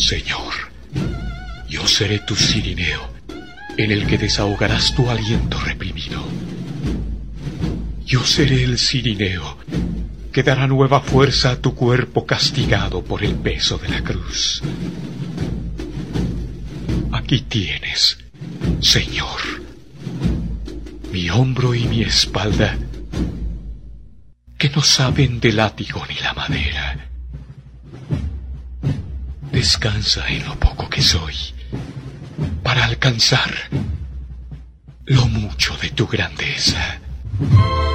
Señor, yo seré tu cirineo, en el que desahogarás tu aliento reprimido. Yo seré el cirineo que dará nueva fuerza a tu cuerpo castigado por el peso de la cruz. Aquí tienes, Señor, mi hombro y mi espalda, que no saben de látigo ni la madera. Descansa en lo poco que soy, para alcanzar lo mucho de tu grandeza.